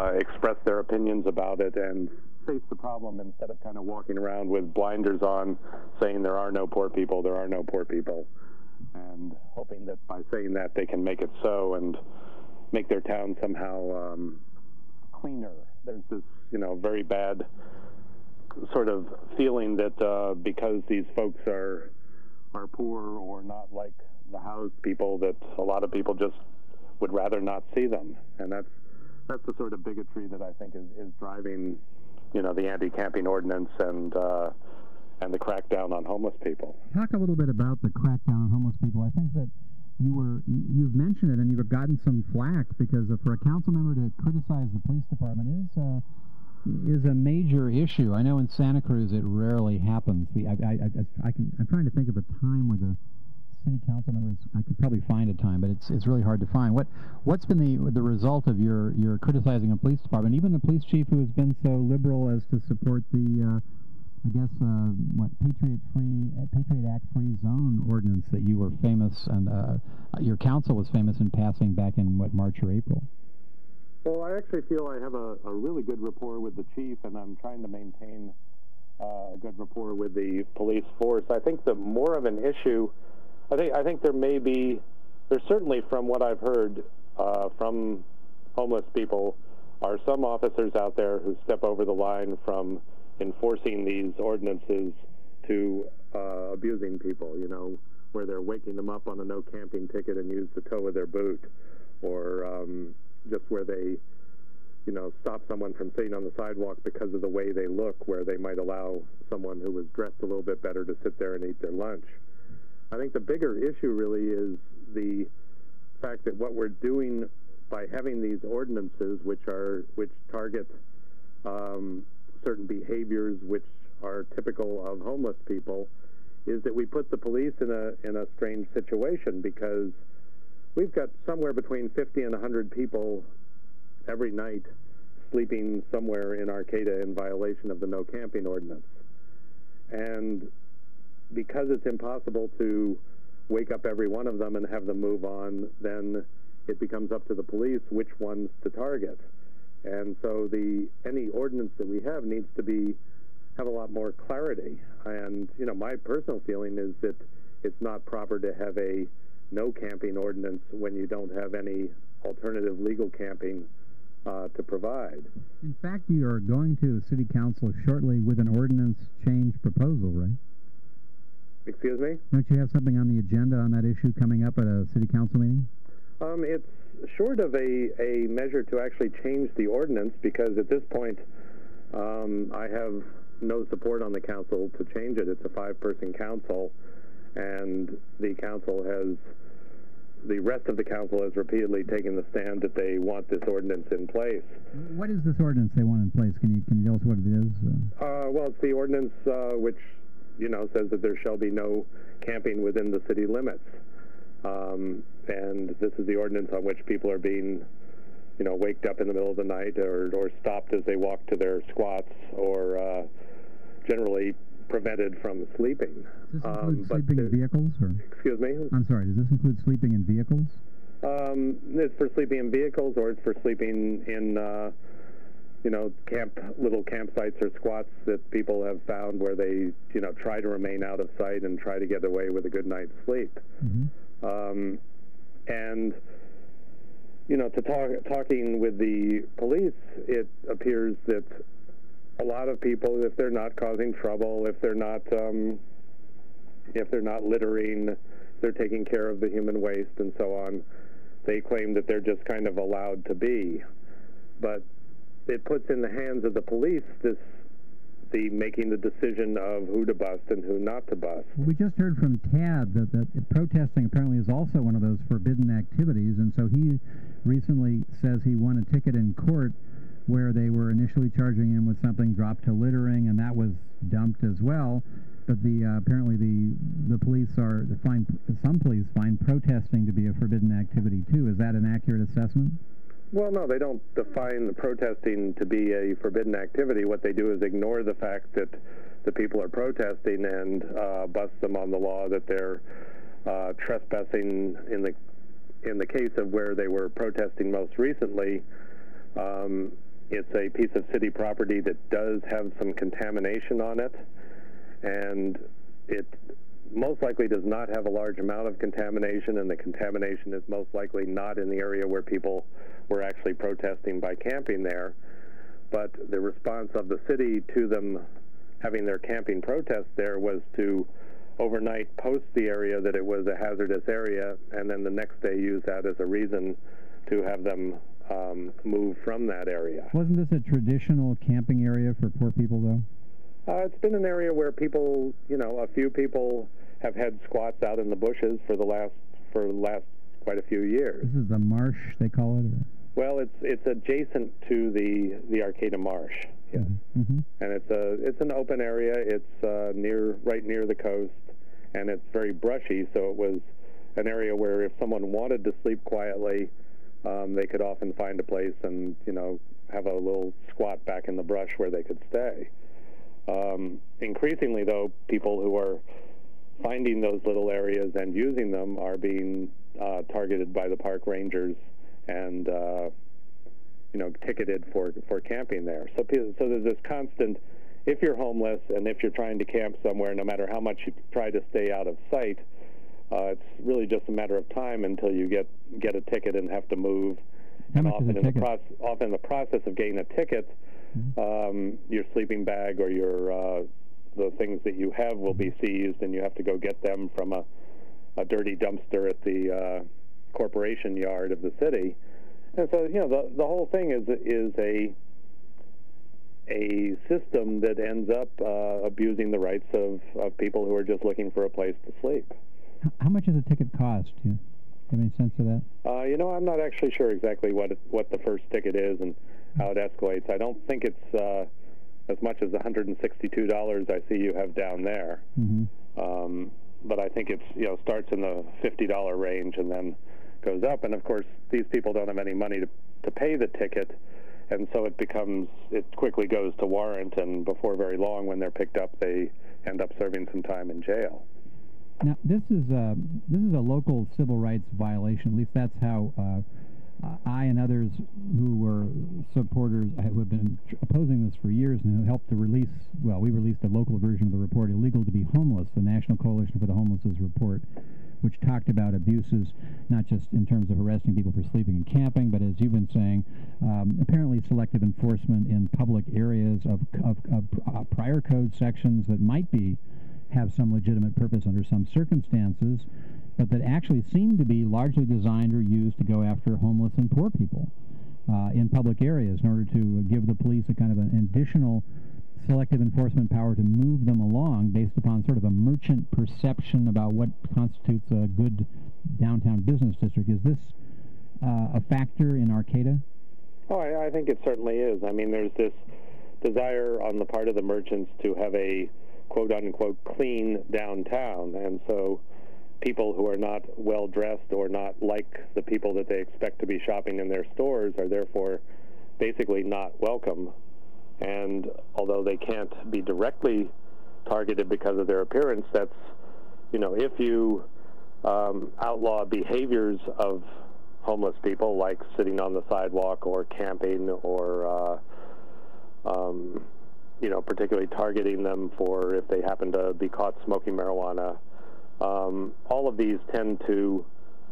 express their opinions about it and face the problem instead of kind of walking around with blinders on, saying there are no poor people, there are no poor people, and hoping that by saying that they can make it so and make their town somehow cleaner. There's this, very bad sort of feeling that because these folks are poor or not like the housed people, that a lot of people just would rather not see them, and that's the sort of bigotry that I think is driving, the anti-camping ordinance and the crackdown on homeless people. Talk a little bit about the crackdown on homeless people. I think that you've mentioned it, and you've gotten some flack because for a council member to criticize the police department is a major issue. I know in Santa Cruz it rarely happens. I'm trying to think of a time where the city council members, I could probably find a time, but it's really hard to find. What's been the result of your criticizing a police department, even a police chief who has been so liberal as to support the Patriot Act free zone ordinance that you were famous and your council was famous in passing back in March or April? Well, I actually feel I have a really good rapport with the chief, and I'm trying to maintain a good rapport with the police force. I think the more of an issue, I think there's certainly, from what I've heard from homeless people, are some officers out there who step over the line from enforcing these ordinances to abusing people, where they're waking them up on a no camping ticket and use the toe of their boot, or just where they, stop someone from sitting on the sidewalk because of the way they look, where they might allow someone who was dressed a little bit better to sit there and eat their lunch. I think the bigger issue really is the fact that what we're doing by having these ordinances, which target certain behaviors which are typical of homeless people, is that we put the police in a strange situation, because we've got somewhere between 50 and 100 people every night sleeping somewhere in Arcata in violation of the no camping ordinance. And because it's impossible to wake up every one of them and have them move on, then it becomes up to the police which ones to target. And so any ordinance that we have needs to have a lot more clarity. And, my personal feeling is that it's not proper to have a no camping ordinance when you don't have any alternative legal camping to provide. In fact, you are going to the city council shortly with an ordinance change proposal, right? Excuse me? Don't you have something on the agenda on that issue coming up at a city council meeting? It's short of a measure to actually change the ordinance, because at this point I have no support on the council to change it. It's a 5-person council, and the rest of the council has repeatedly taken the stand that they want this ordinance in place. What is this ordinance they want in place? Can you tell us what it is? Well, it's the ordinance which says that there shall be no camping within the city limits. And this is the ordinance on which people are being, waked up in the middle of the night or stopped as they walk to their squats, or generally prevented from sleeping. Does this include sleeping in vehicles? Or? Excuse me? I'm sorry, does this include sleeping in vehicles? It's for sleeping in vehicles, or it's for sleeping in, little campsites or squats that people have found where they, try to remain out of sight and try to get away with a good night's sleep. Mm-hmm. And, talking with the police, it appears that a lot of people, if they're not causing trouble, if they're not littering, they're taking care of the human waste and so on, they claim that they're just kind of allowed to be. But it puts in the hands of the police making the decision of who to bust and who not to bust. Well, we just heard from Tad that protesting apparently is also one of those forbidden activities, and so he recently says he won a ticket in court where they were initially charging him with something dropped to littering, and that was dumped as well. But apparently the police some police find protesting to be a forbidden activity too. Is that an accurate assessment? Well, no, they don't define the protesting to be a forbidden activity. What they do is ignore the fact that the people are protesting and bust them on the law that they're trespassing. In the case of where they were protesting most recently, It's a piece of city property that does have some contamination on it, and it most likely does not have a large amount of contamination, and the contamination is most likely not in the area where people were actually protesting by camping there. But the response of the city to them having their camping protest there was to overnight post the area that it was a hazardous area, and then the next day use that as a reason to have them move from that area. Wasn't this a traditional camping area for poor people, though? It's been an area where people, a few people have had squats out in the bushes for the last quite a few years. This is the marsh, they call it? Or? Well, it's adjacent to the Arcata Marsh, yes. Mm-hmm. And it's an open area. It's right near the coast, and it's very brushy. So it was an area where if someone wanted to sleep quietly, they could often find a place and have a little squat back in the brush where they could stay. Increasingly, though, people who are finding those little areas and using them are being targeted by the park rangers and ticketed for camping there. So there's this constant, if you're homeless and if you're trying to camp somewhere, no matter how much you try to stay out of sight, it's really just a matter of time until you get a ticket and have to move. How much is a ticket? Often in the process of getting a ticket, your sleeping bag or the things that you have will be seized, and you have to go get them from a dirty dumpster at the corporation yard of the city. And so the whole thing is a system that ends up abusing the rights of people who are just looking for a place to sleep. How much does a ticket cost? Do you have any sense of that? I'm not actually sure exactly what the first ticket is and how it escalates. I don't think it's as much as $162 I see you have down there. Mm-hmm. But I think it's starts in the $50 range and then goes up. And of course, these people don't have any money to pay the ticket, and so it quickly goes to warrant. And before very long, when they're picked up, they end up serving some time in jail. Now, this is a local civil rights violation. At least that's how I and others who were supporters, who have been opposing this for years and who helped to release, we released a local version of the report, Illegal to be Homeless, the National Coalition for the Homeless's report, which talked about abuses, not just in terms of arresting people for sleeping and camping, but as you've been saying, apparently selective enforcement in public areas of prior code sections that might have some legitimate purpose under some circumstances, but that actually seem to be largely designed or used to go after homeless and poor people in public areas in order to give the police a kind of an additional selective enforcement power to move them along based upon sort of a merchant perception about what constitutes a good downtown business district. Is this a factor in Arcata? Oh, I think it certainly is. I mean, there's this desire on the part of the merchants to have a quote-unquote clean downtown, and so people who are not well-dressed or not like the people that they expect to be shopping in their stores are therefore basically not welcome. And although they can't be directly targeted because of their appearance, that's, if you outlaw behaviors of homeless people, like sitting on the sidewalk or camping or, particularly targeting them for if they happen to be caught smoking marijuana, all of these tend to,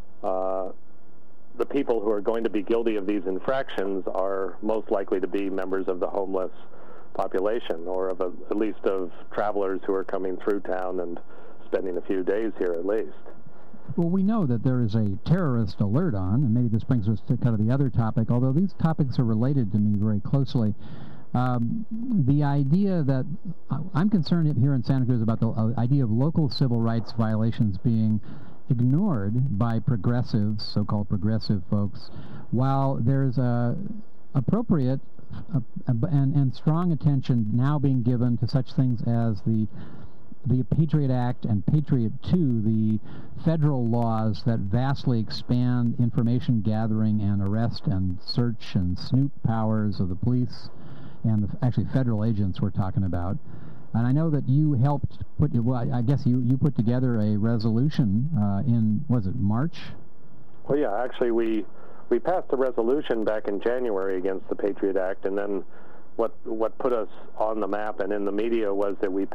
the people who are going to be guilty of these infractions are most likely to be members of the homeless population, or at least of travelers who are coming through town and spending a few days here at least. Well, we know that there is a terrorist alert on, and maybe this brings us to kind of the other topic, although these topics are related to me very closely. The idea that I'm concerned here in Santa Cruz about the idea of local civil rights violations being ignored by progressives, so-called progressive folks, while there's appropriate and strong attention now being given to such things as the Patriot Act and Patriot II, the federal laws that vastly expand information gathering and arrest and search and snoop powers of the police and actually federal agents we're talking about. And I know that you helped I guess you put together a resolution in, was it March? Well, yeah, actually we we passed a resolution back in January against the Patriot Act, and then what put us on the map and in the media was that we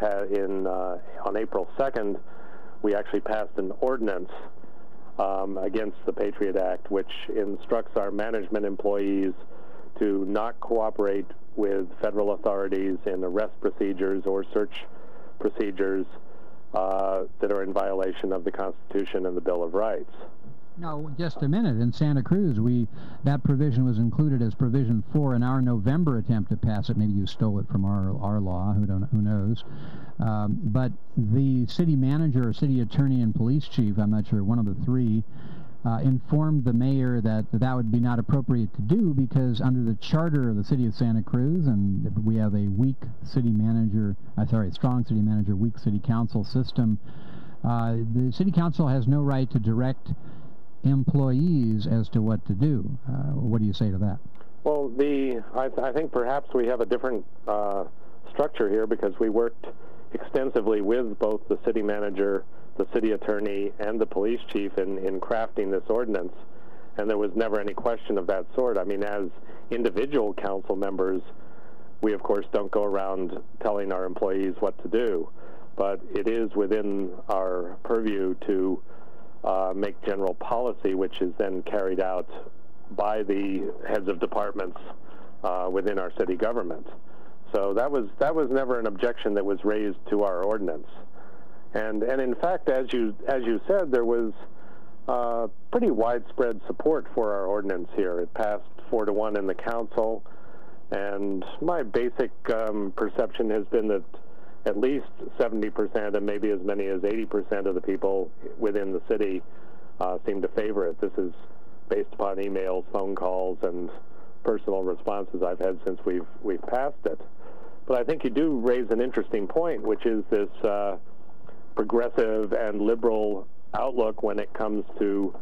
on April 2nd, we actually passed an ordinance against the Patriot Act, which instructs our management employees to not cooperate with federal authorities in arrest procedures or search procedures that are in violation of the Constitution and the Bill of Rights. No, just a minute. In Santa Cruz, that provision was included as provision 4 in our November attempt to pass it. Maybe you stole it from our law. Who knows? But the city manager, or city attorney, and police chief, I'm not sure, one of the three, informed the mayor that would be not appropriate to do because under the charter of the city of Santa Cruz, and we have a weak city manager, strong city manager, weak city council system, the city council has no right to direct employees as to what to do. What do you say to that? Well, I think perhaps we have a different structure here because we worked extensively with both the city manager, the city attorney, and the police chief in crafting this ordinance, and there was never any question of that sort. I mean, as individual council members, we of course don't go around telling our employees what to do, but it is within our purview to make general policy, which is then carried out by the heads of departments within our city government. So that was never an objection that was raised to our ordinance. And in fact, as you said, there was pretty widespread support for our ordinance here. It passed 4-1 in the council, and my basic perception has been that at least 70% and maybe as many as 80% of the people within the city seem to favor it. This is based upon emails, phone calls, and personal responses I've had since we've passed it. But I think you do raise an interesting point, which is this progressive and liberal outlook when it comes to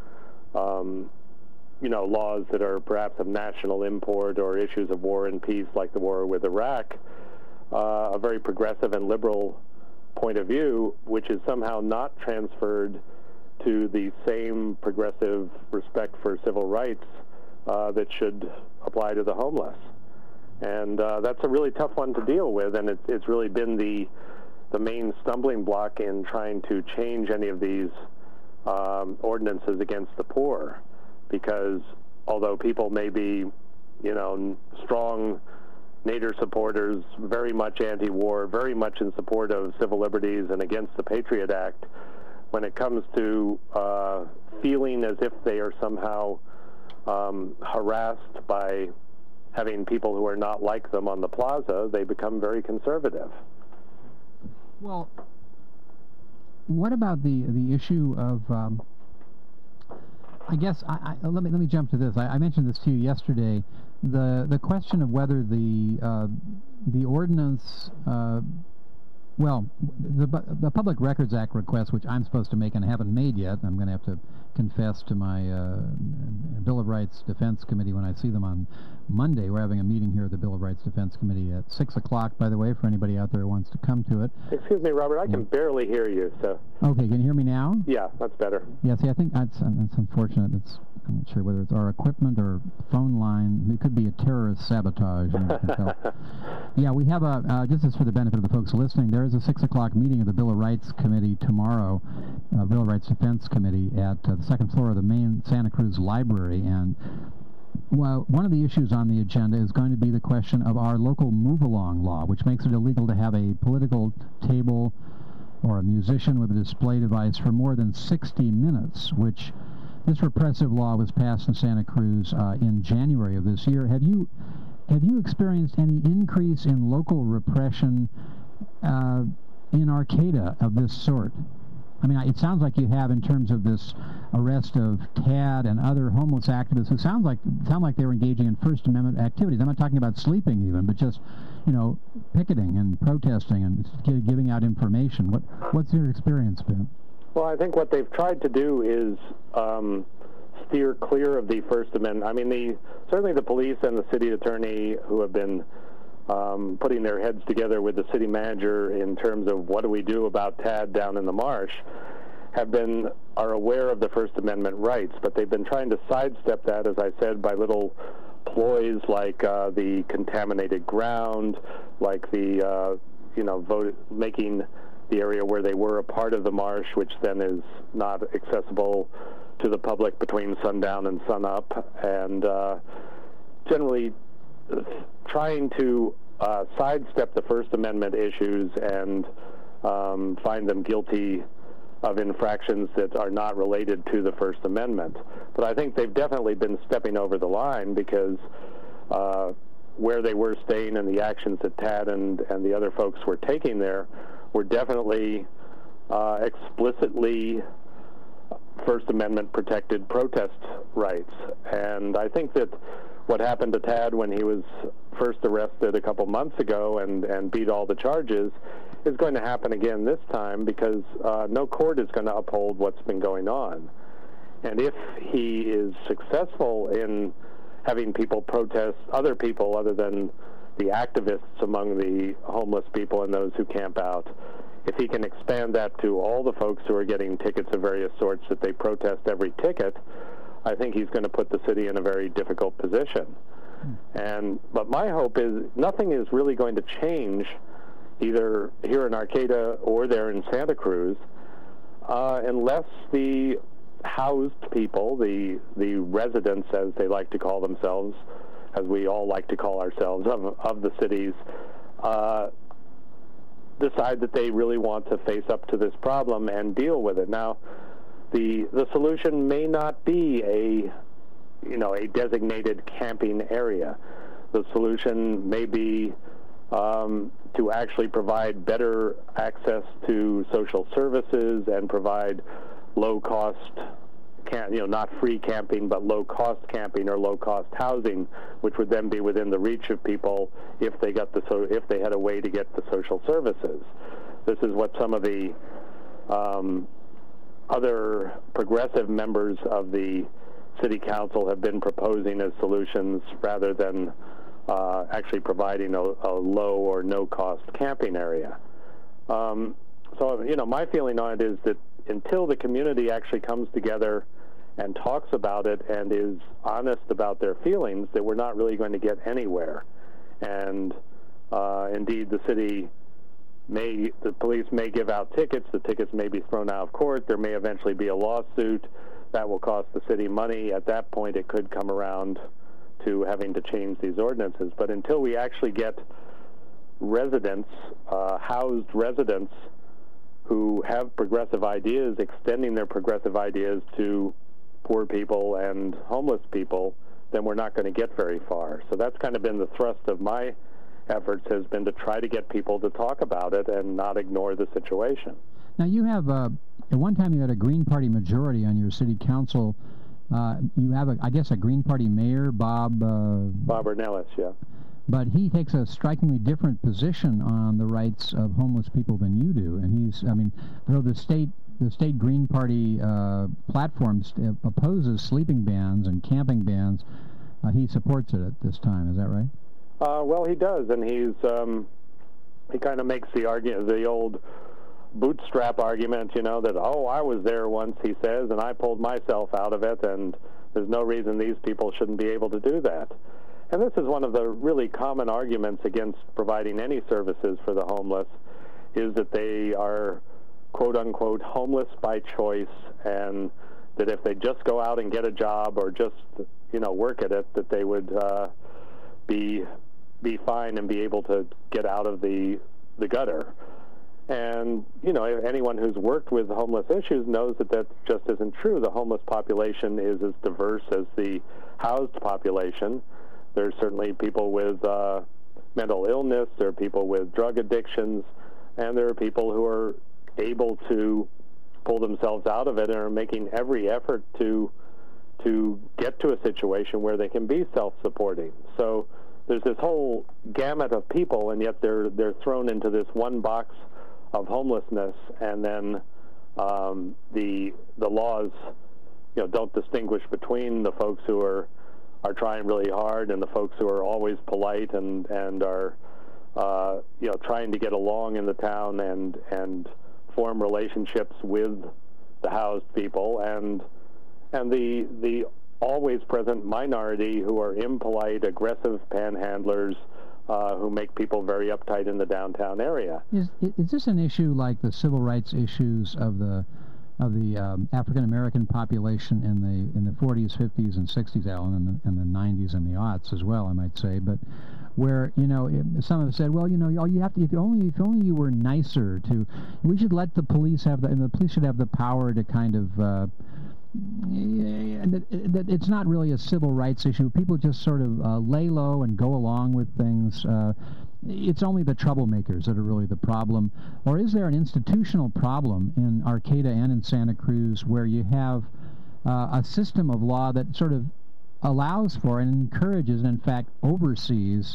laws that are perhaps of national import or issues of war and peace, like the war with Iraq. A very progressive and liberal point of view, which is somehow not transferred to the same progressive respect for civil rights that should apply to the homeless. And that's a really tough one to deal with, and it's really been the main stumbling block in trying to change any of these ordinances against the poor, because although people may be, strong Nader supporters, very much anti-war, very much in support of civil liberties and against the Patriot Act, when it comes to feeling as if they are somehow harassed by having people who are not like them on the plaza, they become very conservative. Well, what about the issue of? I guess let me jump to this. I mentioned this to you yesterday. The question of whether the ordinance, the Public Records Act request, which I'm supposed to make and haven't made yet, I'm going to have to confess to my Bill of Rights Defense Committee when I see them on Monday. We're having a meeting here at the Bill of Rights Defense Committee at 6 o'clock, by the way, for anybody out there who wants to come to it. Excuse me, Robert, I can barely hear you. So. Okay, can you hear me now? Yeah, that's better. Yeah, see, I think that's unfortunate. I'm not sure whether it's our equipment or phone line. It could be a terrorist sabotage. You can tell. Yeah, we have just as for the benefit of the folks listening, there is a 6 o'clock meeting of the Bill of Rights Committee tomorrow, Bill of Rights Defense Committee at the second floor of the main Santa Cruz Library. And one of the issues on the agenda is going to be the question of our local move-along law, which makes it illegal to have a political table or a musician with a display device for more than 60 minutes, which this repressive law was passed in Santa Cruz in January of this year. Have you experienced any increase in local repression in Arcata of this sort? I mean, it sounds like you have in terms of this arrest of Tad and other homeless activists who sound like they were engaging in First Amendment activities. I'm not talking about sleeping even, but just, picketing and protesting and giving out information. What's your experience been? Well, I think what they've tried to do is steer clear of the First Amendment. I mean, certainly the police and the city attorney, who have been putting their heads together with the city manager in terms of what do we do about Tad down in the marsh, have been are aware of the First Amendment rights, but they've been trying to sidestep that, as I said, by little ploys like the contaminated ground, like the making the area where they were a part of the marsh, which then is not accessible to the public between sundown and sunup, and generally trying to sidestep the First Amendment issues and find them guilty of infractions that are not related to the First Amendment. But I think they've definitely been stepping over the line, because where they were staying and the actions that Tad and the other folks were taking there were definitely explicitly First Amendment protected protest rights. And I think that what happened to Tad when he was first arrested a couple months ago and beat all the charges is going to happen again this time, because no court is going to uphold what's been going on. And if he is successful in having people protest, other people other than the activists among the homeless people and those who camp out, if he can expand that to all the folks who are getting tickets of various sorts, that they protest every ticket, I think he's going to put the city in a very difficult position. But my hope is nothing is really going to change either here in Arcata or there in Santa Cruz unless the housed people, the residents, as they like to call themselves, as we all like to call ourselves, of the cities, decide that they really want to face up to this problem and deal with it. Now, the solution may not be a designated camping area. The solution may be to actually provide better access to social services and provide low-cost, not free camping, but low-cost camping or low-cost housing, which would then be within the reach of people if they had a way to get the social services. This is what some of the other progressive members of the City Council have been proposing as solutions, rather than actually providing a low or no-cost camping area. My feeling on it is that until the community actually comes together and talks about it and is honest about their feelings, that we're not really going to get anywhere. And indeed, the police may give out tickets. The tickets may be thrown out of court. There may eventually be a lawsuit that will cost the city money. At that point, it could come around to having to change these ordinances. But until we actually get residents, housed residents, who have progressive ideas, extending their progressive ideas to poor people and homeless people, then we're not going to get very far. So that's kind of been the thrust of my efforts, has been to try to get people to talk about it and not ignore the situation. Now, you have, at one time you had a Green Party majority on your city council. You have, I guess, a Green Party mayor, Bob Ornelas, yeah. But he takes a strikingly different position on the rights of homeless people than you do. And though the state Green Party platform opposes sleeping bans and camping bans, he supports it at this time. Is that right? Well, he does, and he kind of makes the old bootstrap argument, that, I was there once, he says, and I pulled myself out of it, and there's no reason these people shouldn't be able to do that. And this is one of the really common arguments against providing any services for the homeless, is that they are, quote-unquote, homeless by choice, and that if they just go out and get a job or just, work at it, that they would be fine and be able to get out of the gutter. And, anyone who's worked with homeless issues knows that that just isn't true. The homeless population is as diverse as the housed population. There's certainly people with mental illness, there are people with drug addictions, and there are people who are able to pull themselves out of it and are making every effort to get to a situation where they can be self-supporting. So there's this whole gamut of people, and yet they're thrown into this one box of homelessness, and then the laws don't distinguish between the folks who are trying really hard and the folks who are always polite and are trying to get along in the town and form relationships with the housed people, and the always present minority who are impolite, aggressive panhandlers who make people very uptight in the downtown area. Is this an issue like the civil rights issues of the African American population in the 40s, 50s, and 60s, Alan, and the 90s and the aughts as well, I might say, but where some have said, well, all you have to, if only you were nicer to, we should let the police have the police should have the power to kind of. It's not really a civil rights issue. People just sort of lay low and go along with things. It's only the troublemakers that are really the problem. Or is there an institutional problem in Arcata and in Santa Cruz where you have a system of law that sort of allows for and encourages and in fact oversees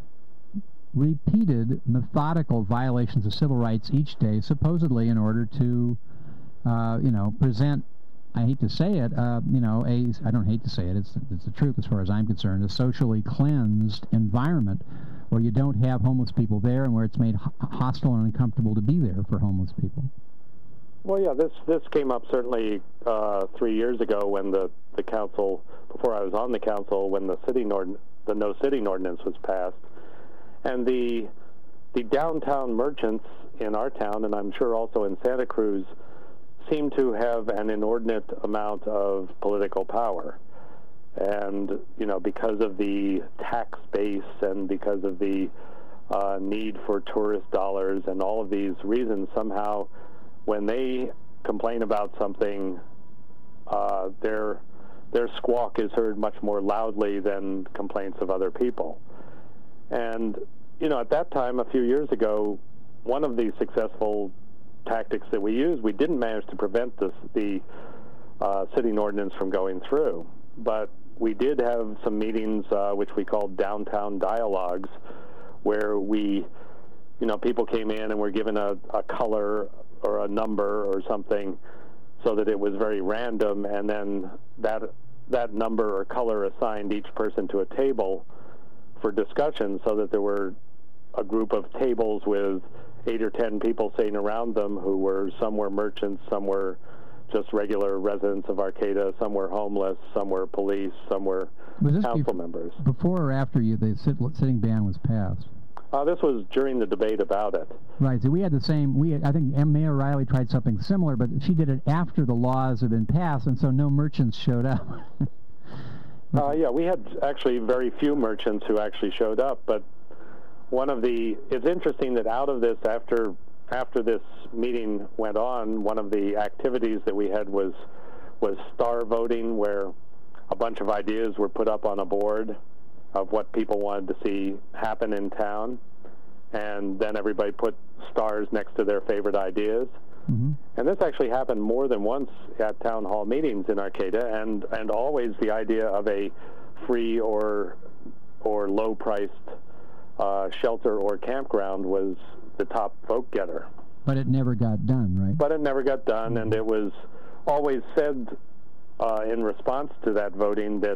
repeated methodical violations of civil rights each day, supposedly in order to present, I hate to say it, I don't hate to say it, it's the truth as far as I'm concerned, a socially cleansed environment where you don't have homeless people there and where it's made hostile and uncomfortable to be there for homeless people. Well, yeah, this came up certainly 3 years ago when the council, before I was on the council, when the no sitting ordinance was passed, and the downtown merchants in our town, and I'm sure also in Santa Cruz, seem to have an inordinate amount of political power. And, because of the tax base and because of the need for tourist dollars and all of these reasons, somehow when they complain about something, their squawk is heard much more loudly than complaints of other people. And, at that time, a few years ago, one of the successful tactics that we used, we didn't manage to prevent the sitting ordinance from going through, but we did have some meetings which we called downtown dialogues, where people came in and were given a color or a number or something, so that it was very random, and then that number or color assigned each person to a table for discussion, so that there were a group of tables with 8 or 10 people sitting around them some were merchants, some were just regular residents of Arcata, some were homeless, some were police, some were council members. Before or after the sitting ban was passed? This was during the debate about it. Right. So we had the same. I think Mayor Riley tried something similar, but she did it after the laws had been passed, and so no merchants showed up. Yeah, we had actually very few merchants who actually showed up, but it's interesting that out of this, after this meeting went on, one of the activities that we had was star voting, where a bunch of ideas were put up on a board of what people wanted to see happen in town, and then everybody put stars next to their favorite ideas. Mm-hmm. And this actually happened more than once at town hall meetings in Arcata, and always the idea of a free or low-priced shelter or campground was the top vote getter. But it never got done, right? But it never got done, and it was always said in response to that voting that,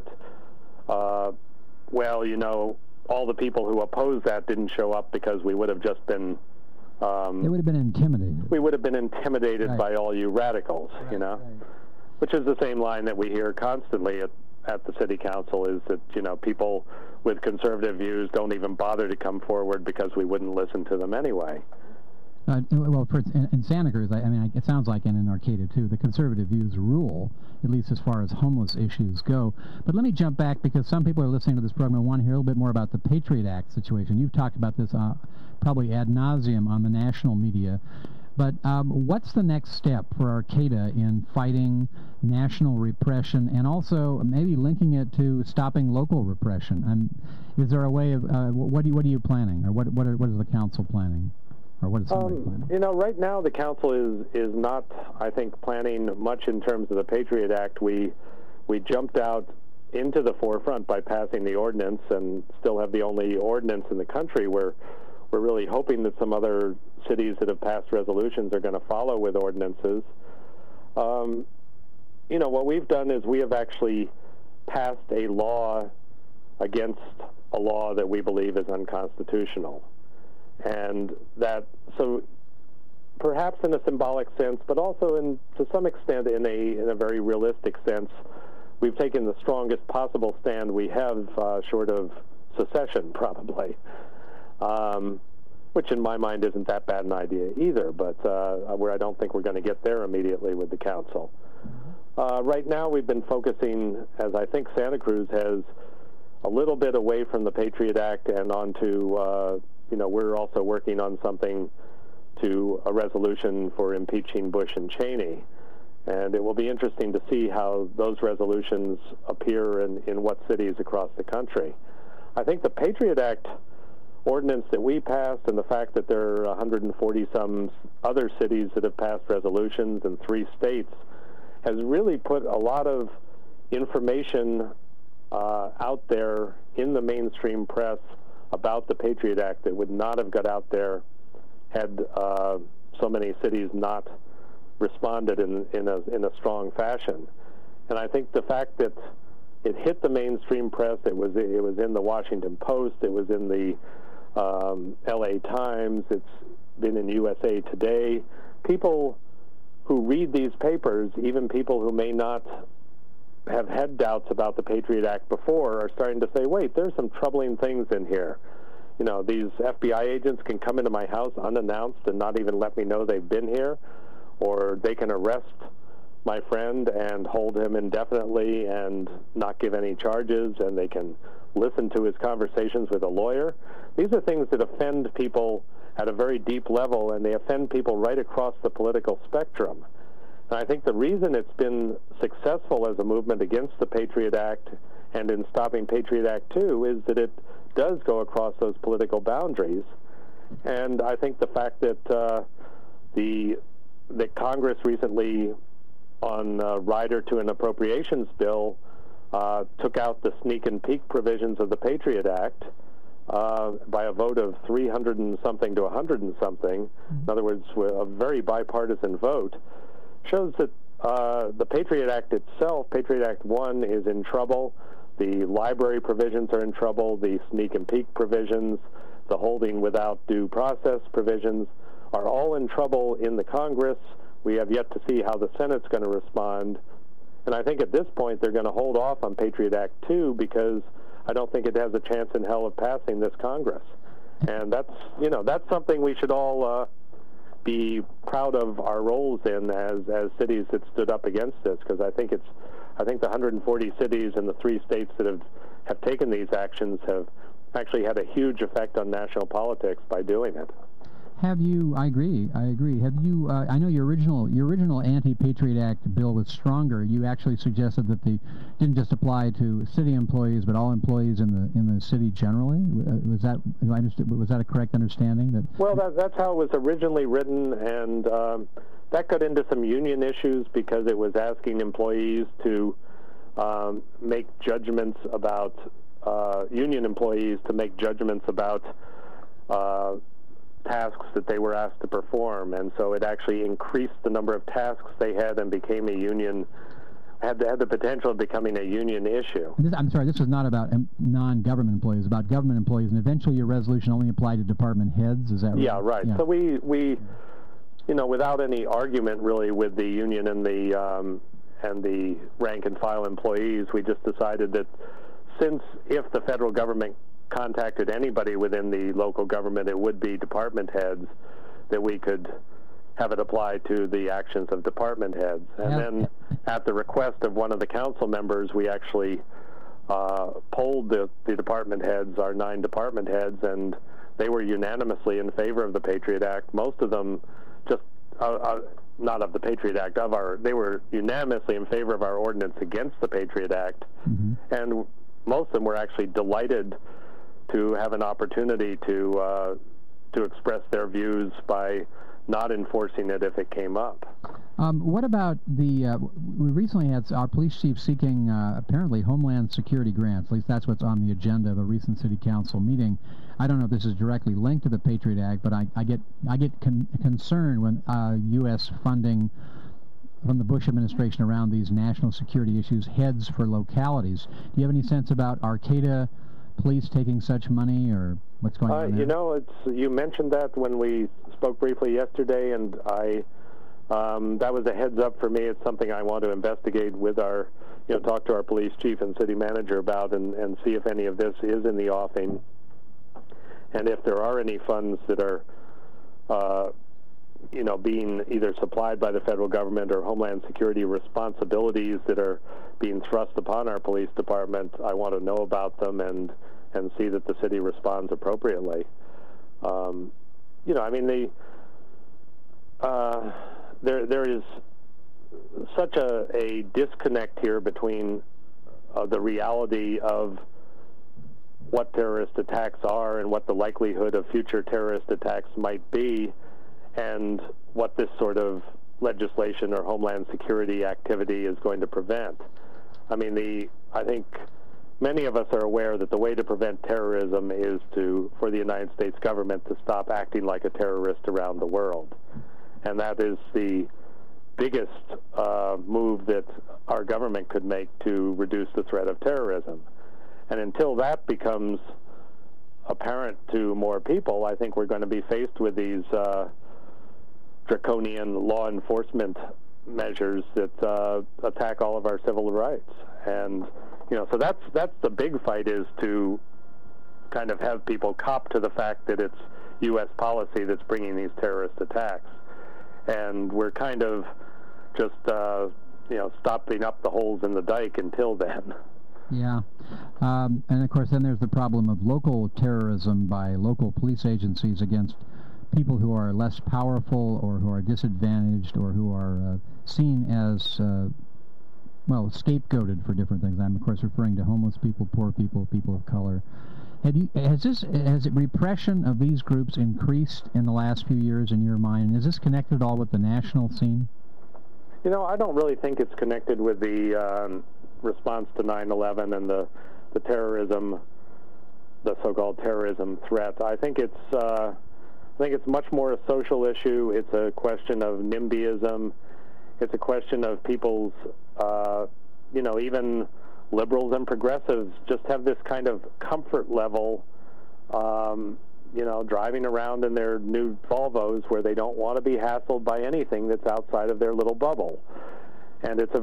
all the people who opposed that didn't show up because we would have just been... they would have been intimidated. We would have been intimidated right. by all you radicals, right. Which is the same line that we hear constantly at the city council, is that, people with conservative views don't even bother to come forward because we wouldn't listen to them anyway. Well, in Santa Cruz, it sounds like, and in Arcata too, the conservative views rule, at least as far as homeless issues go. But let me jump back, because some people are listening to this program and want to hear a little bit more about the Patriot Act situation. You've talked about this probably ad nauseum on the national media. But what's the next step for Arcata in fighting national repression, and also maybe linking it to stopping local repression? Is there a way of what are you planning, or what is the council planning, or what is somebody planning? Right now the council is not, I think, planning much in terms of the Patriot Act. We jumped out into the forefront by passing the ordinance, and still have the only ordinance in the country where we're really hoping that some other cities that have passed resolutions are going to follow with ordinances. What we've done is we have actually passed a law against a law that we believe is unconstitutional. And so perhaps in a symbolic sense, but also to some extent in a very realistic sense, we've taken the strongest possible stand we have, short of secession, probably, which in my mind isn't that bad an idea either, but where I don't think we're going to get there immediately with the council. Right now we've been focusing, as I think Santa Cruz has, a little bit away from the Patriot Act and onto, we're also working on something to a resolution for impeaching Bush and Cheney. And it will be interesting to see how those resolutions appear in what cities across the country. I think the Patriot Act ordinance that we passed and the fact that there are 140-some other cities that have passed resolutions in 3 states has really put a lot of information out there in the mainstream press about the Patriot Act that would not have got out there had so many cities not responded in a strong fashion. And I think the fact that it hit the mainstream press, it was in the Washington Post, it was in the LA Times, it's been in USA Today. People who read these papers, even people who may not have had doubts about the Patriot Act before, are starting to say, wait, there's some troubling things in here. These FBI agents can come into my house unannounced and not even let me know they've been here, or they can arrest my friend and hold him indefinitely and not give any charges, and they can listen to his conversations with a lawyer. These are things that offend people at a very deep level, and they offend people right across the political spectrum. And I think the reason it's been successful as a movement against the Patriot Act and in stopping Patriot Act 2 is that it does go across those political boundaries. And I think the fact that that Congress recently, on rider to an appropriations bill, took out the sneak and peek provisions of the Patriot Act by a vote of 300 and something to 100 and something, in other words, a very bipartisan vote, shows that the Patriot Act itself, Patriot Act 1, is in trouble. The library provisions are in trouble. The sneak and peek provisions, the holding without due process provisions, are all in trouble in the Congress. We have yet to see how the Senate's going to respond. And I think at this point they're going to hold off on Patriot Act 2 because I don't think it has a chance in hell of passing this Congress. And that's something we should all be proud of our roles in as cities that stood up against this, because I think the 140 cities in the 3 states that have taken these actions have actually had a huge effect on national politics by doing it. Have you? I agree. Have you? I know your original anti-Patriot Act bill was stronger. You actually suggested that they didn't just apply to city employees, but all employees in the city generally. Was that a correct understanding? Well, that's how it was originally written, and that got into some union issues because it was asking employees to make judgments about union employees to make judgments about tasks that they were asked to perform, and so it actually increased the number of tasks they had and became a union, had the potential of becoming a union issue. I'm sorry, this was not about non-government employees, about government employees, and eventually your resolution only applied to department heads, is that right? Yeah, right. Yeah. So we without any argument really with the union and the rank and file employees, we just decided that if the federal government contacted anybody within the local government, it would be department heads, that we could have it apply to the actions of department heads. And then at the request of one of the council members, we actually polled the department heads, our 9 department heads, and they were unanimously in favor of the Patriot Act. Most of them just, not of the Patriot Act, they were unanimously in favor of our ordinance against the Patriot Act. Mm-hmm. And most of them were actually delighted to have an opportunity to express their views by not enforcing it if it came up. What about we recently had our police chief seeking apparently Homeland Security grants. At least that's what's on the agenda of a recent city council meeting. I don't know if this is directly linked to the Patriot Act, but I get concerned when U.S. funding from the Bush administration around these national security issues heads for localities. Do you have any sense about Arcata police taking such money, or what's going on there? You know, you mentioned that when we spoke briefly yesterday, and that was a heads up for me. It's something I want to investigate with talk to our police chief and city manager about, and see if any of this is in the offing, and if there are any funds that are being either supplied by the federal government or Homeland Security responsibilities that are being thrust upon our police department. I want to know about them and see that the city responds appropriately. There is such a disconnect here between the reality of what terrorist attacks are and what the likelihood of future terrorist attacks might be, and what this sort of legislation or Homeland Security activity is going to prevent. I think many of us are aware that the way to prevent terrorism is for the United States government to stop acting like a terrorist around the world. And that is the biggest move that our government could make to reduce the threat of terrorism. And until that becomes apparent to more people, I think we're going to be faced with these draconian law enforcement measures that attack all of our civil rights. And so that's the big fight, is to kind of have people cop to the fact that it's U.S. policy that's bringing these terrorist attacks. And we're kind of just stopping up the holes in the dike until then. Yeah. And of course then there's the problem of local terrorism by local police agencies against people who are less powerful or who are disadvantaged or who are seen as scapegoated for different things. I'm of course referring to homeless people, poor people, people of color. Has repression of these groups increased in the last few years in your mind? And is this connected at all with the national scene? I don't really think it's connected with the response to 9/11 and the terrorism, the so-called terrorism threat. I think it's much more a social issue. It's a question of NIMBYism. It's a question of people's, even liberals and progressives just have this kind of comfort level, driving around in their new Volvos where they don't want to be hassled by anything that's outside of their little bubble. And it's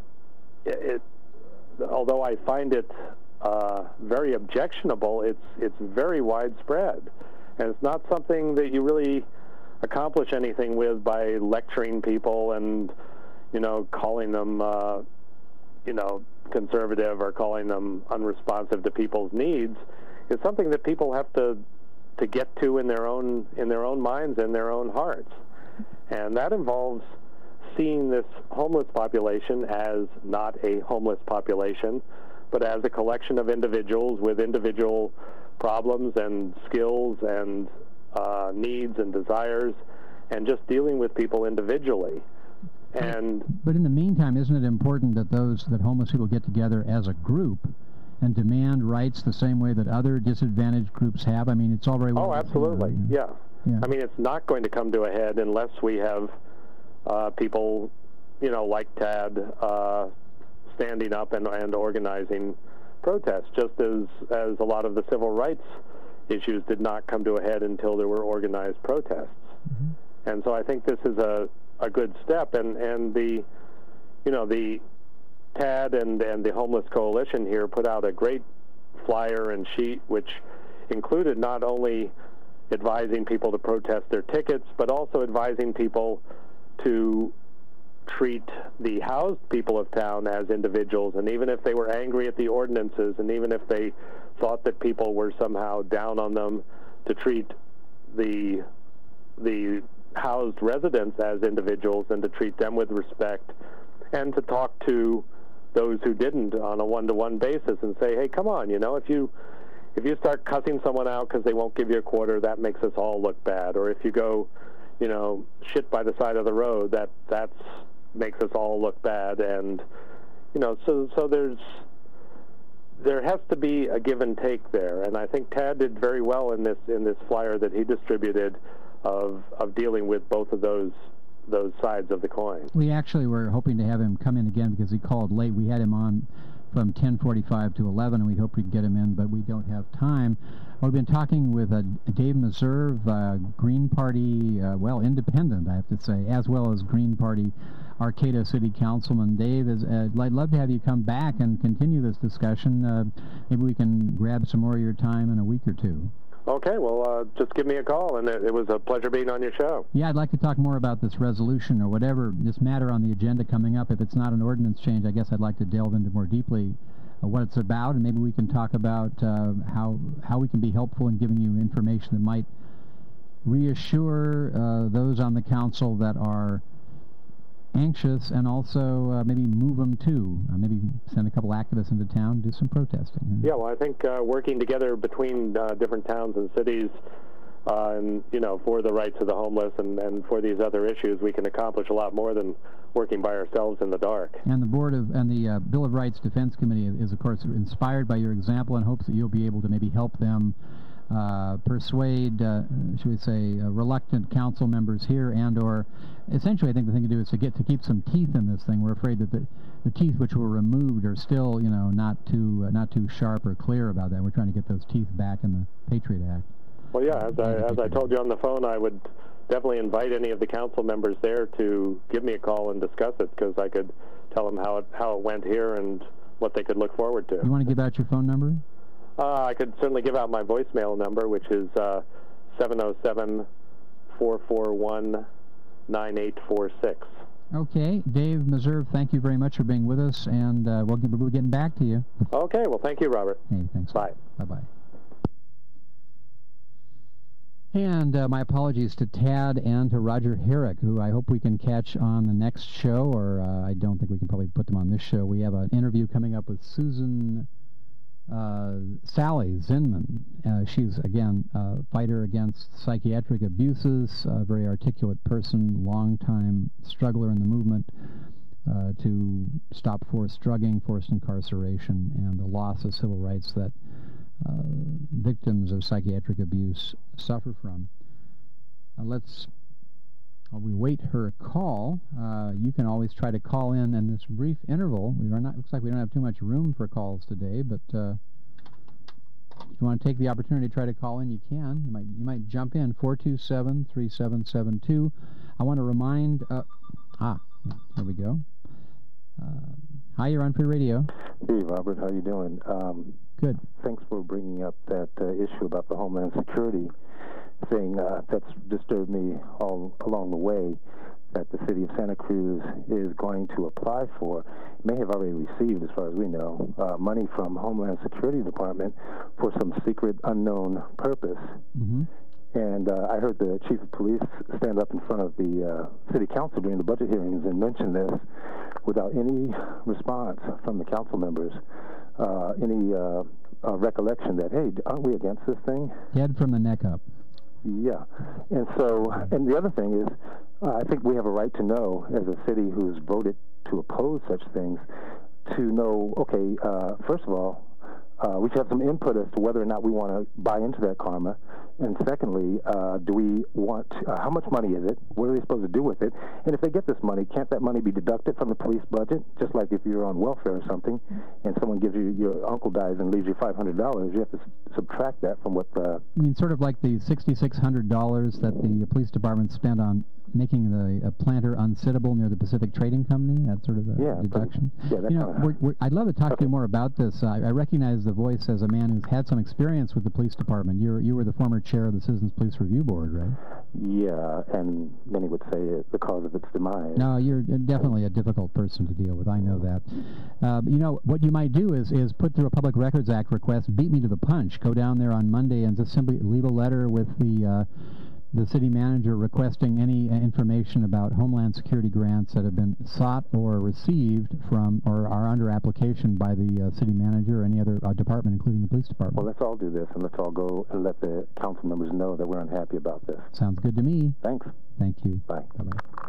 although I find it very objectionable, it's very widespread. And it's not something that you really accomplish anything with by lecturing people and, calling them, conservative or calling them unresponsive to people's needs. It's something that people have to get to in their own minds and their own hearts. And that involves seeing this homeless population as not a homeless population, but as a collection of individuals with individual problems and skills and needs and desires, and just dealing with people individually. But in the meantime, isn't it important that homeless people get together as a group and demand rights the same way that other disadvantaged groups have? I mean, it's all very well. Oh, absolutely. Yeah. I mean, it's not going to come to a head unless we have people, like TAD, standing up and organizing protests, just as a lot of the civil rights issues did not come to a head until there were organized protests. Mm-hmm. And so I think this is a good step, and the TAD and the Homeless Coalition here put out a great flyer and sheet which included not only advising people to protest their tickets, but also advising people to treat the housed people of town as individuals, and even if they were angry at the ordinances, and even if they thought that people were somehow down on them, to treat the housed residents as individuals and to treat them with respect, and to talk to those who didn't on a one-to-one basis and say, hey, come on, if you start cussing someone out because they won't give you a quarter, that makes us all look bad. Or if you go, shit by the side of the road, that makes us all look bad. And, so there has to be a give and take there. And I think Tad did very well in this flyer that he distributed of dealing with both of those sides of the coin. We actually were hoping to have him come in again because he called late. We had him on from 10:45 to 11, and we hope we can get him in, but we don't have time. We've been talking with Dave Meserve, Green Party, independent, I have to say, as well as Green Party Arcata City Councilman. Dave, I'd love to have you come back and continue this discussion. Maybe we can grab some more of your time in a week or two. Okay, well, just give me a call, and it was a pleasure being on your show. Yeah, I'd like to talk more about this resolution or whatever, this matter on the agenda coming up. If it's not an ordinance change, I guess I'd like to delve into more deeply what it's about, and maybe we can talk about how we can be helpful in giving you information that might reassure those on the council that are anxious, and also maybe move them too. Maybe send a couple activists into town, do some protesting. Yeah, well, I think working together between different towns and cities, and for the rights of the homeless and for these other issues, we can accomplish a lot more than working by ourselves in the dark. And the the Bill of Rights Defense Committee is, of course, inspired by your example and hopes that you'll be able to maybe help them persuade, should we say, reluctant council members here, and/or essentially, I think the thing to do is to keep some teeth in this thing. We're afraid that the teeth which were removed are still, not too sharp or clear about that. We're trying to get those teeth back in the Patriot Act. Well, yeah, as I told you on the phone, I would definitely invite any of the council members there to give me a call and discuss it, because I could tell them how it went here and what they could look forward to. You want to give out your phone number? I could certainly give out my voicemail number, which is 707-441-9846. Okay, Dave Meserve, thank you very much for being with us, and we'll be getting back to you. Okay, well, thank you, Robert. Hey, thanks. Bye. Bye-bye. And my apologies to Tad and to Roger Herrick, who I hope we can catch on the next show, or I don't think we can probably put them on this show. We have an interview coming up with Sally Zinman. She's, again, a fighter against psychiatric abuses, a very articulate person, long-time struggler in the movement to stop forced drugging, forced incarceration, and the loss of civil rights that victims of psychiatric abuse suffer from. While we wait her call, you can always try to call in this brief interval. Looks like we don't have too much room for calls today, but if you want to take the opportunity to try to call in, you can. You might jump in, 427-3772. I want to remind, here we go. Hi, you're on Free Radio. Hey, Robert, how you doing? Good. Thanks for bringing up that issue about the Homeland Security thing. That's disturbed me all along the way, that the city of Santa Cruz is going to apply for, may have already received, as far as we know, money from Homeland Security Department for some secret, unknown purpose. Mm-hmm. And I heard the chief of police stand up in front of the city council during the budget hearings and mention this without any response from the council members, any recollection that, hey, aren't we against this thing? Head from the neck up. Yeah. And so, and the other thing is, I think we have a right to know, as a city who's voted to oppose such things, to know, okay, first of all, we should have some input as to whether or not we want to buy into that karma. And secondly, do we want, how much money is it? What are they supposed to do with it? And if they get this money, can't that money be deducted from the police budget? Just like if you're on welfare or something, and someone gives you, your uncle dies and leaves you $500, you have to subtract that from what the... I mean, sort of like the $6,600 that the police department spent on making the planter unsittable near the Pacific Trading Company, that sort of a deduction. I'd love to talk to you more about this. I recognize the voice as a man who's had some experience with the police department. You were the former chair of the Citizens Police Review Board, right? Yeah, and many would say the cause of its demise. No, you're definitely a difficult person to deal with. I know that. What you might do is put through a Public Records Act request, beat me to the punch, go down there on Monday and just simply leave a letter with the city manager requesting any information about Homeland Security grants that have been sought or received from or are under application by the city manager or any other department, including the police department. Well, let's all do this, and let's all go and let the council members know that we're unhappy about this. Sounds good to me. Thanks. Thank you. Bye. Bye-bye.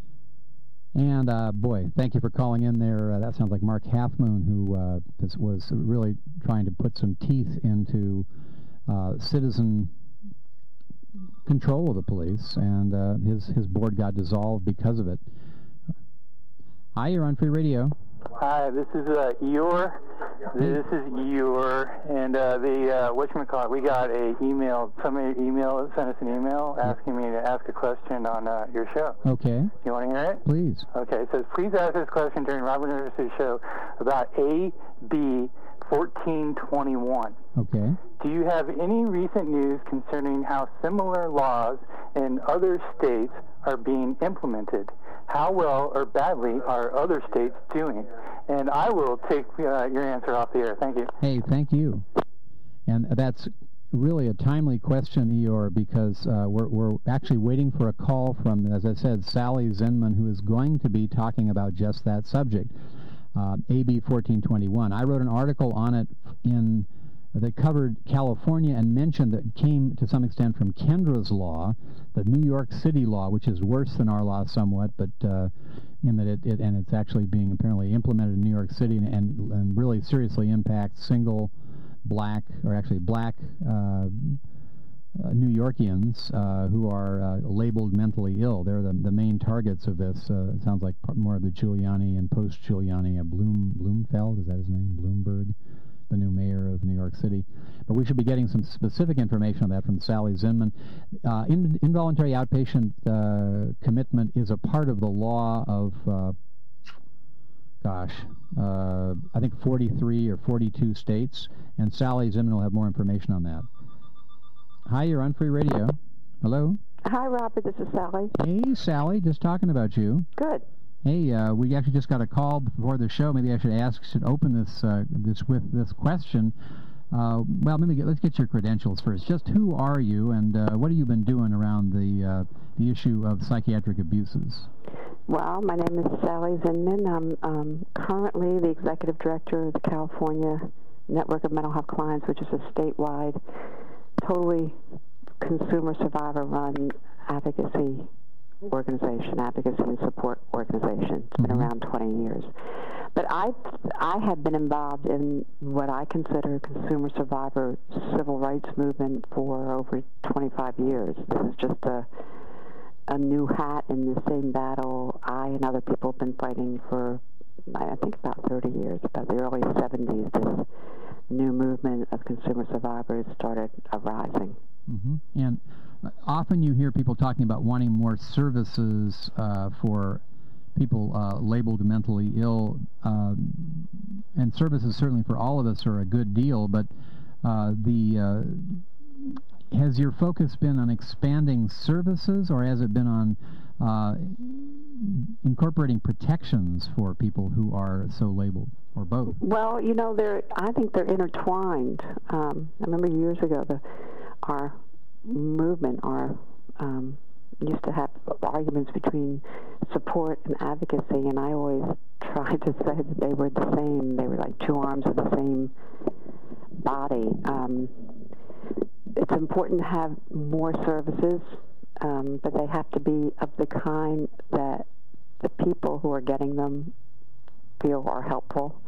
And, boy, thank you for calling in there. That sounds like Mark Halfmoon, who was really trying to put some teeth into citizen control of the police, and his board got dissolved because of it. Hi, you're on Free Radio. Hi, this is Eeyore. This is Eeyore, and whatchamacallit, we got somebody sent us an email asking me to ask a question on your show. Okay. You want to hear it? Please. Okay, it says, please ask this question during Robert Anderson's show about AB 1421. Okay. Do you have any recent news concerning how similar laws in other states are being implemented? How well or badly are other states doing? And I will take your answer off the air. Thank you. Hey, thank you. And that's really a timely question, Eeyore, because we're actually waiting for a call from, as I said, Sally Zinman, who is going to be talking about just that subject, AB 1421. I wrote an article on it that covered California and mentioned that it came to some extent from Kendra's law, the New York City law, which is worse than our law somewhat, but in that it's actually being apparently implemented in New York City and really seriously impacts single black New Yorkians who are labeled mentally ill. They're the main targets of this. It sounds like more of the Giuliani and post-Giuliani, Bloomfeld, is that his name? Bloomberg, the new mayor of New York City. But we should be getting some specific information on that from Sally Zinman. Involuntary outpatient commitment is a part of the law of, I think 43 or 42 states, and Sally Zinman will have more information on that. Hi, you're on Free Radio. Hello? Hi, Robert. This is Sally. Hey, Sally. Just talking about you. Good. Hey, we actually just got a call before the show. Maybe I should open this with this question. Let's get your credentials first. Just who are you, and what have you been doing around the issue of psychiatric abuses? Well, my name is Sally Zinman. I'm currently the executive director of the California Network of Mental Health Clients, which is a statewide, totally consumer survivor-run advocacy and support organization. It's been around 20 years. But I have been involved in what I consider consumer survivor civil rights movement for over 25 years. This is just a new hat in the same battle I and other people have been fighting for, I think, about 30 years. About the early 70s, this new movement of consumer survivors started arising. Mm-hmm. And often you hear people talking about wanting more services for people labeled mentally ill, and services certainly for all of us are a good deal, but has your focus been on expanding services, or has it been on incorporating protections for people who are so labeled, or both? Well, I think they're intertwined. I remember years ago our movement, used to have arguments between support and advocacy, and I always tried to say that they were the same. They were like two arms of the same body. It's important to have more services, but they have to be of the kind that the people who are getting them feel are helpful.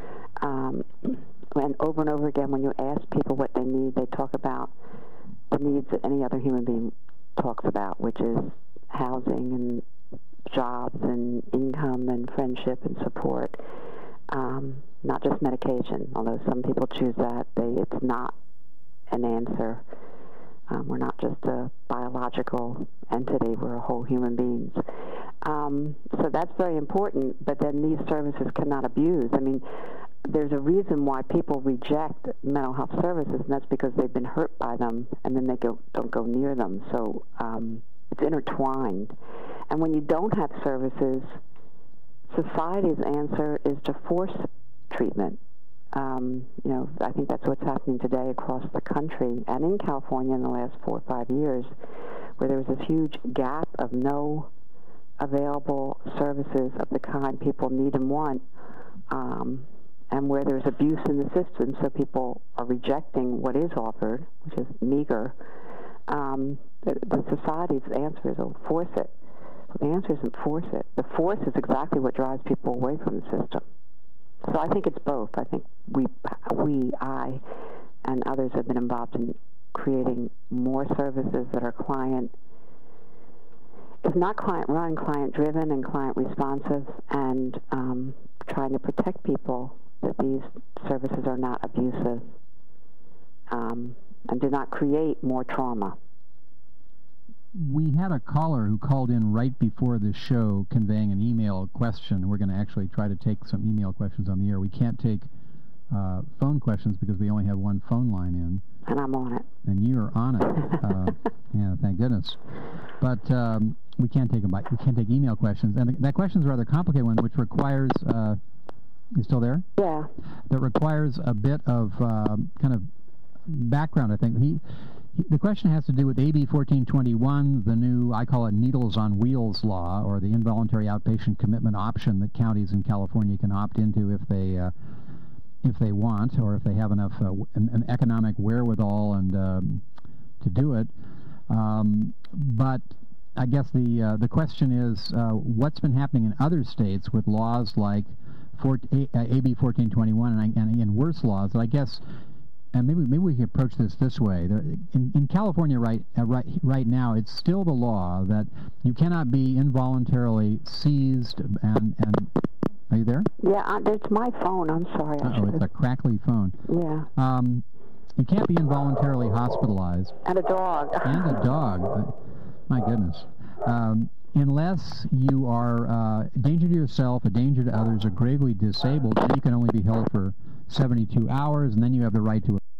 And over again, when you ask people what they need, they talk about the needs that any other human being talks about, which is housing and jobs and income and friendship and support, not just medication, although some people choose that. It's not an answer. We're not just a biological entity. We're whole human beings. So that's very important, but then these services cannot abuse. I mean, there's a reason why people reject mental health services, and that's because they've been hurt by them, and then they don't go near them. So it's intertwined. And when you don't have services, society's answer is to force treatment. I think that's what's happening today across the country and in California in the last 4 or 5 years, where there was this huge gap of no available services of the kind people need and want, and where there's abuse in the system, so people are rejecting what is offered, which is meager. The society's answer is, force it. Well, the answer isn't force it. The force is exactly what drives people away from the system. So I think it's both. I think I, and others have been involved in creating more services that are client is not client-run, client-driven, and client-responsive, and trying to protect people that these services are not abusive and do not create more trauma. We had a caller who called in right before the show conveying an email question. We're going to actually try to take some email questions on the air. We can't take phone questions because we only have one phone line in. And I'm on it. And you're on it. Yeah, thank goodness. But we can't take them by. We can't take email questions. And that question is a rather complicated one, which requires. You still there? Yeah. That requires a bit of kind of background. I think the question has to do with AB 1421, the new, I call it needles on wheels law, or the involuntary outpatient commitment option that counties in California can opt into if they want, or if they have enough an economic wherewithal and to do it. But I guess the question is, what's been happening in other states with laws like AB 1421 and worse laws that I guess. And maybe we can approach this way. In California right now, it's still the law that you cannot be involuntarily seized and are you there? Yeah, it's my phone. I'm sorry. It's a crackly phone. Yeah. You can't be involuntarily hospitalized. And a dog. And a dog. My goodness. Unless you are a danger to yourself, a danger to others, or gravely disabled, then you can only be held for 72 hours, and then you have the right to